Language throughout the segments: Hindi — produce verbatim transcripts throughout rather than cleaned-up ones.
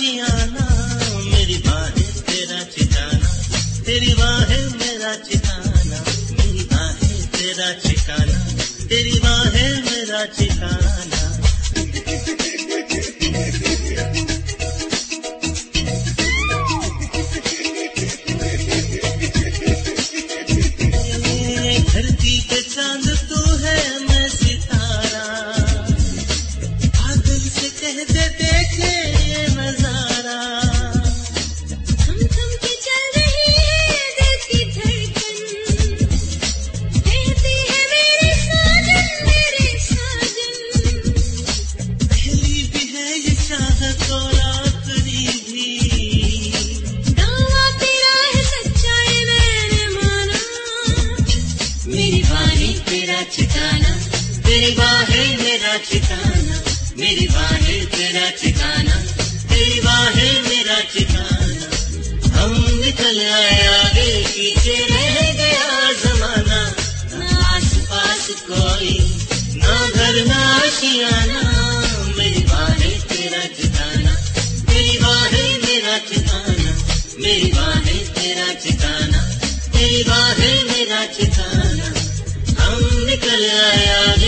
आशियाना, मेरी बाहें तेरा ठिकाना, तेरी बाहें मेरा ठिकाना, मेरी बाहें तेरा ठिकाना, तेरी बाहें मेरा ठिकाना। धरती पे चांद तू है, मैं सितारा, बादल से कह दे देखे ये नजारा। थम थम के चल रही है दिल की धड़कन, कहती है मेरे साजन मेरे साजन। पहली भी है ये चाहत और आखिरी भी, दावा तेरा है सच्चा ये मैंने माना। मेरी बाहें तेरा ठिकाना, तेरी बाहें मेरा ठिकाना, मेरी बाहें तेरा ठिकाना, तेरी बाहें मेरा ठिकाना। हम निकल आए आगे, पीछे रह गया जमाना, ना आस पास कोई, ना घर ना आशियाना। मेरी बाहें तेरा ठिकाना, तेरी बाहें मेरा ठिकाना, मेरी बाहें तेरा ठिकाना, तेरी बाहें मेरा ठिकाना। हम निकल आए आगे।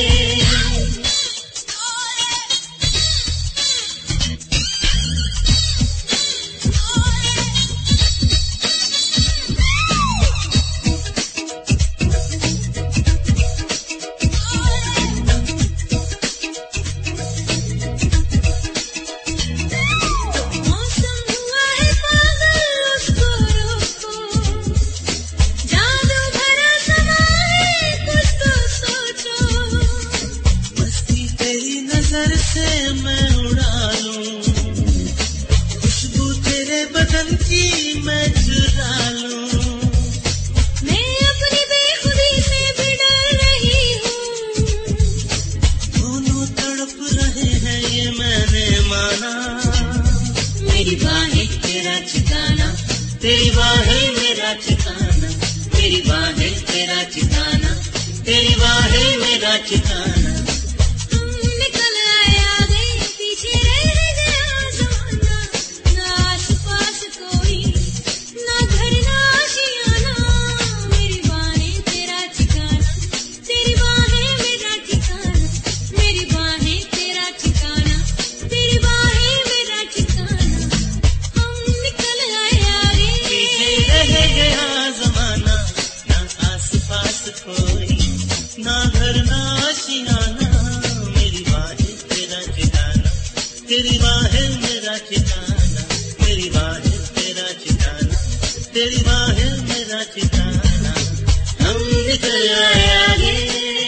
मौसम हुआ है पागल उसको रोको, जादू भरा समा है कुछ तो सोचो। मस्ती तेरी नजर से मैं उड़ा लूं, खुशबू तेरे बदन की मैं चुरा लूं। मैं अपनी बेखुदी से भी डर रही हूँ, दोनों तड़प रहे हैं ये मैंने माना। मेरी बाहें तेरा ठिकाना, तेरी बाहें मेरा ठिकाना, मेरी बाहें तेरा ठिकाना, तेरी बाहें मेरा ठिकाना। हम निकल आए आगे, पीछे रह गया जमाना। ना आस पास कोई, ना घर ना आशियाना। मेरी बाहें तेरा ठिकाना, तेरी बाहें मेरा ठिकाना, मेरी बाहें तेरा ठिकाना, तेरी बाहें मेरा ठिकाना। हम निकल आए आगे, पीछे रह गया जमाना, ना आस पास कोई, ना घर ना आशियाना। मेरी बाहें तेरा ठिकाना, तेरी बाहें मेरा ठिकाना, मेरी बाहें तेरा ठिकाना, तेरी बाहें मेरा ठिकाना। हम निकल आए आगे।